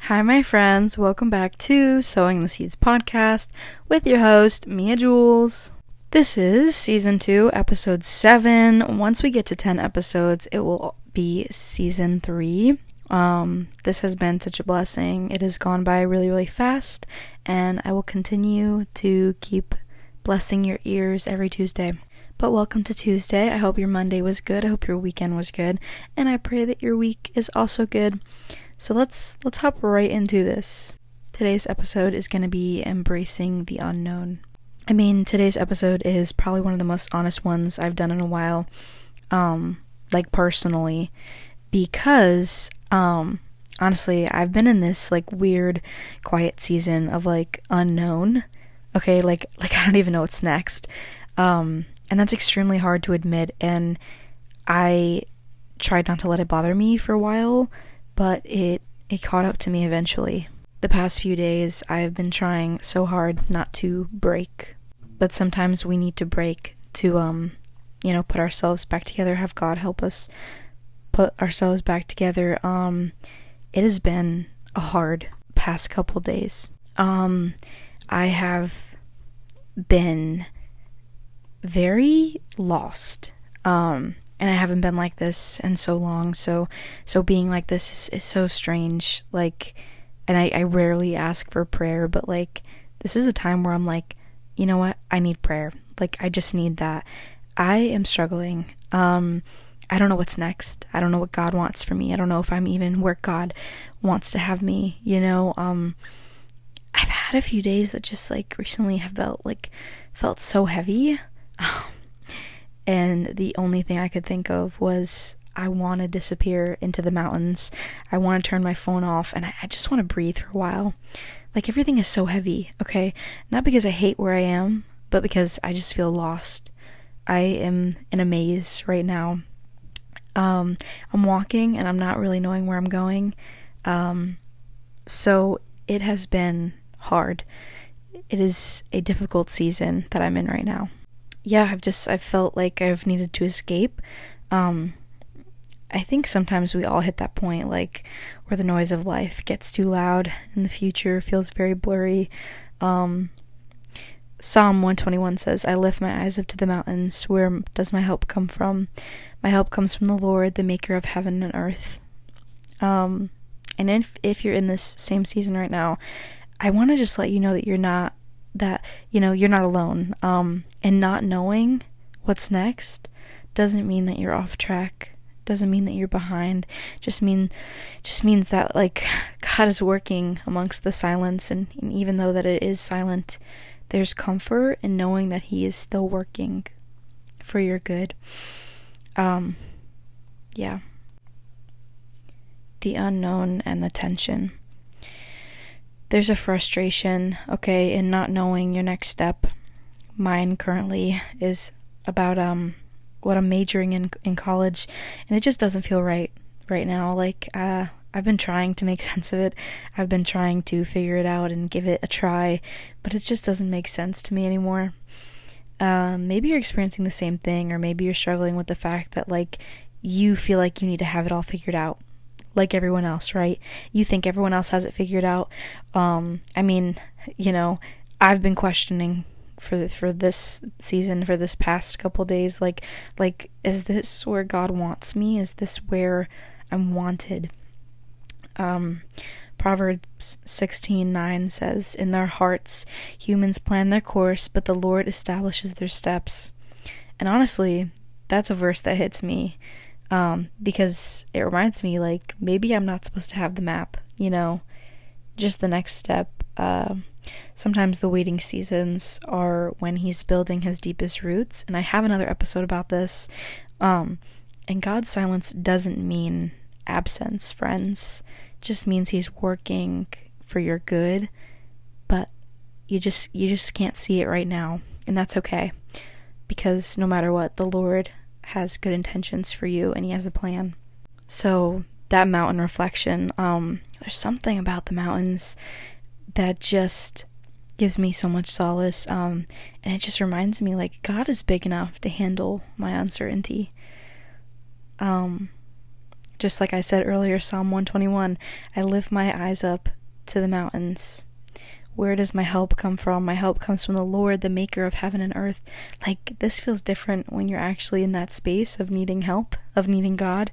Hi, my friends. Welcome back to Sowing the Seeds podcast with your host, Mia Jules. This is season 2, episode 7. Once we get to 10 episodes, it will be season 3. This has been such a blessing. It has gone by really, really fast, and I will continue to keep blessing your ears every Tuesday. But welcome to Tuesday. I hope your Monday was good. I hope your weekend was good, and I pray that your week is also good. So let's hop right into this. Today's episode is going to be embracing the unknown. Today's episode is probably one of the most honest ones I've done in a while, personally, because, honestly, I've been in this, weird, quiet season of, unknown, okay, I don't even know what's next, and that's extremely hard to admit, and I tried not to let it bother me for a while, but it caught up to me eventually. The past few days, I've been trying so hard not to break, but sometimes we need to break to, put ourselves back together, have God help us put ourselves back together. It has been a hard past couple days. I have been very lost, and I haven't been like this in so long, so being like this is so strange, and I rarely ask for prayer, but, this is a time where I'm like, you know what, I need prayer, I just need that. I am struggling, I don't know what's next, I don't know what God wants for me, I don't know if I'm even where God wants to have me, I've had a few days that just, recently have felt so heavy, and the only thing I could think of was I want to disappear into the mountains. I want to turn my phone off, and I just want to breathe for a while. Everything is so heavy, okay? Not because I hate where I am, but because I just feel lost. I am in a maze right now. I'm walking, and I'm not really knowing where I'm going. So it has been hard. It is a difficult season that I'm in right now. Yeah, I've felt like I've needed to escape. I think sometimes we all hit that point, where the noise of life gets too loud and the future feels very blurry. Psalm 121 says, I lift my eyes up to the mountains. Where does my help come from? My help comes from the Lord, the maker of heaven and earth. And if you're in this same season right now, I want to just let you know that you're not alone. And not knowing what's next doesn't mean that you're off track, doesn't mean that you're behind, just means that God is working amongst the silence, and even though that it is silent, there's comfort in knowing that He is still working for your good. Yeah. The unknown and the tension. There's a frustration, okay, in not knowing your next step. Mine currently is about what I'm majoring in college, and it just doesn't feel right now. I've been trying to make sense of it. I've been trying to figure it out and give it a try, but it just doesn't make sense to me anymore. Maybe you're experiencing the same thing, or maybe you're struggling with the fact that you feel like you need to have it all figured out. Like everyone else, right? You think everyone else has it figured out. I've been questioning for this season, for this past couple days, is this where God wants me? Is this where I'm wanted? Proverbs 16:9 says, in their hearts humans plan their course, but the Lord establishes their steps. And honestly, that's a verse that hits me, because it reminds me, maybe I'm not supposed to have the map, just the next step. Sometimes the waiting seasons are when He's building His deepest roots, and I have another episode about this. And God's silence doesn't mean absence, friends. It just means He's working for your good, but you just can't see it right now, and that's okay, because no matter what, the Lord has good intentions for you, and He has a plan. So that mountain reflection, there's something about the mountains that just gives me so much solace, and it just reminds me God is big enough to handle my uncertainty. Just like I said earlier, Psalm 121, I lift my eyes up to the mountains. Where does my help come from? My help comes from the Lord, the maker of heaven and earth. Like, this feels different when you're actually in that space of needing help, of needing God.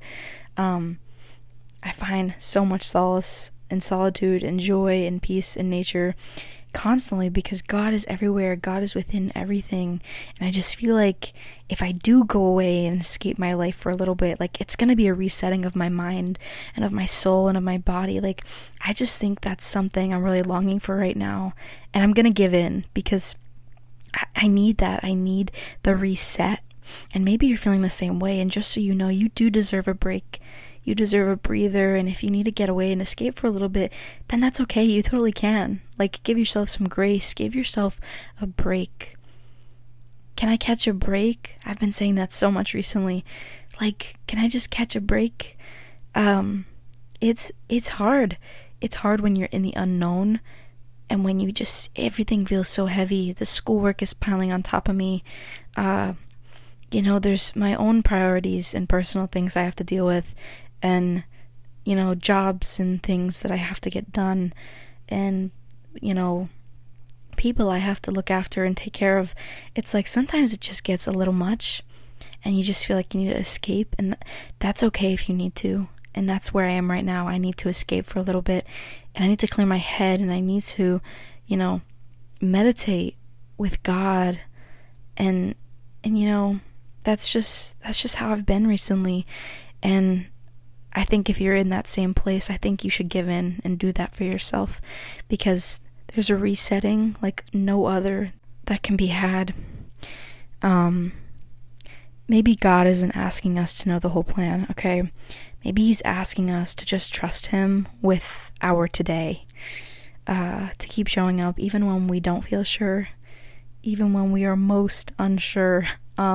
I find so much solace and solitude and joy and peace in nature constantly, because God is everywhere. God is within everything. And I just feel like if I do go away and escape my life for a little bit, like, it's going to be a resetting of my mind and of my soul and of my body. Like, I just think that's something I'm really longing for right now. And I'm going to give in, because I need that. I need the reset. And maybe you're feeling the same way. And just so you know, you do deserve a break. You deserve a breather, and if you need to get away and escape for a little bit, then that's okay. You totally can. Like, give yourself some grace. Give yourself a break. Can I catch a break? I've been saying that so much recently. Like, can I just catch a break? It's hard. It's hard when you're in the unknown, and when you just, everything feels so heavy. The schoolwork is piling on top of me. There's my own priorities and personal things I have to deal with. And, jobs and things that I have to get done, and, people I have to look after and take care of. It's like sometimes it just gets a little much, and you just feel like you need to escape, and that's okay if you need to. And that's where I am right now. I need to escape for a little bit, and I need to clear my head, and I need to, meditate with God, and that's just how I've been recently. And I think if you're in that same place, I think you should give in and do that for yourself, because there's a resetting like no other that can be had. Maybe God isn't asking us to know the whole plan, okay? Maybe he's asking us to just trust him with our today, to keep showing up even when we don't feel sure, even when we are most unsure.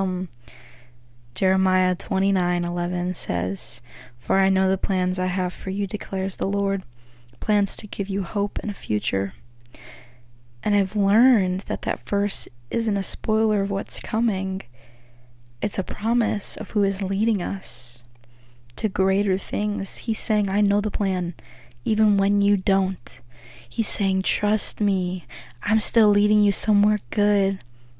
Jeremiah 29:11 says, "For I know the plans I have for you, declares the Lord, plans to give you hope and a future." And I've learned that verse isn't a spoiler of what's coming. It's a promise of who is leading us to greater things. He's saying, I know the plan, even when you don't. He's saying, trust me, I'm still leading you somewhere good.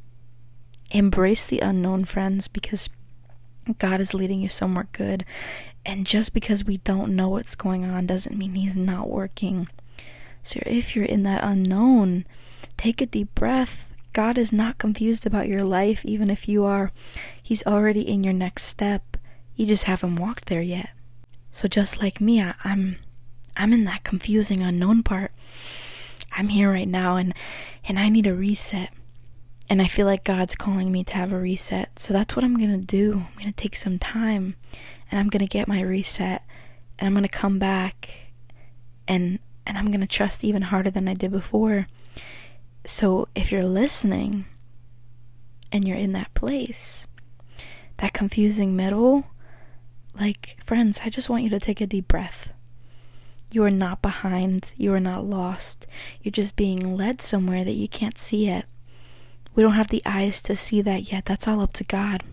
Embrace the unknown, friends, because God is leading you somewhere good. And just because we don't know what's going on doesn't mean he's not working. So if you're in that unknown, take a deep breath. God is not confused about your life, even if you are. He's already in your next step. You just haven't walked there yet. So just like me, I'm in that confusing unknown part. I'm here right now, and I need a reset. And I feel like God's calling me to have a reset. So that's what I'm going to do. I'm going to take some time, and I'm going to get my reset, and I'm going to come back, and I'm going to trust even harder than I did before. So if you're listening, and you're in that place, that confusing middle, like, friends, I just want you to take a deep breath. You are not behind. You are not lost. You're just being led somewhere that you can't see yet. We don't have the eyes to see that yet. That's all up to God.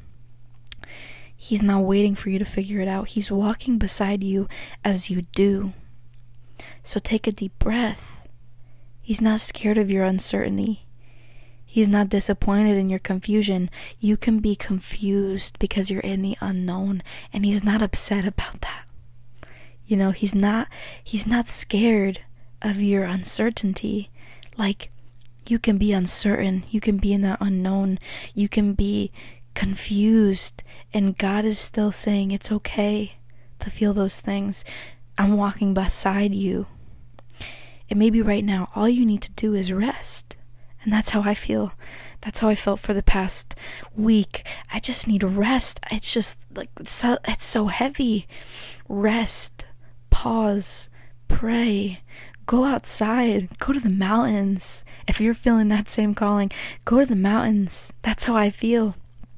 He's not waiting for you to figure it out. He's walking beside you as you do. So take a deep breath. He's not scared of your uncertainty. He's not disappointed in your confusion. You can be confused because you're in the unknown, and he's not upset about that. You know, he's not scared of your uncertainty. Like, you can be uncertain, you can be in that unknown, you can be confused, and God is still saying it's okay to feel those things. I'm walking beside you. And maybe right now all you need to do is rest. And that's how I feel. That's how I felt for the past week. I just need rest. It's just like, it's so heavy. Rest. Pause. Pray. Go outside. Go to the mountains. If you're feeling that same calling, go to the mountains. That's how I feel.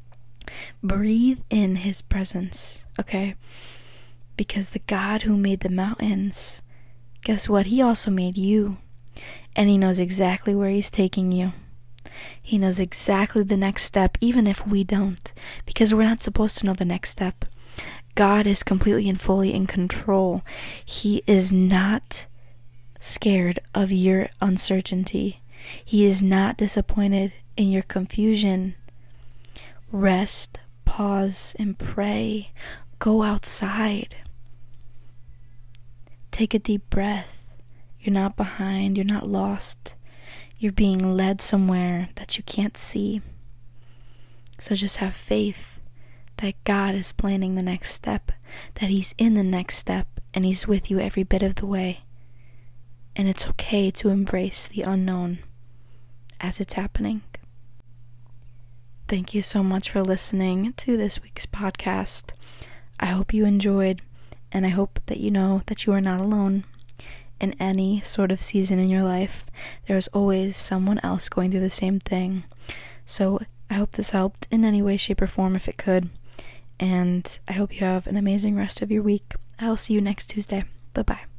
Breathe in his presence, okay? Because the God who made the mountains, guess what? He also made you. And he knows exactly where he's taking you. He knows exactly the next step, even if we don't. Because we're not supposed to know the next step. God is completely and fully in control. He is not scared of your uncertainty. He is not disappointed in your confusion. Rest, pause, and pray. Go outside. Take a deep breath. You're not behind. You're not lost. You're being led somewhere that you can't see. So just have faith that God is planning the next step, that He's in the next step, and He's with you every bit of the way. And it's okay to embrace the unknown as it's happening. Thank you so much for listening to this week's podcast. I hope you enjoyed, and I hope that you know that you are not alone. In any sort of season in your life, there's always someone else going through the same thing. So I hope this helped in any way, shape, or form if it could. And I hope you have an amazing rest of your week. I'll see you next Tuesday. Bye-bye.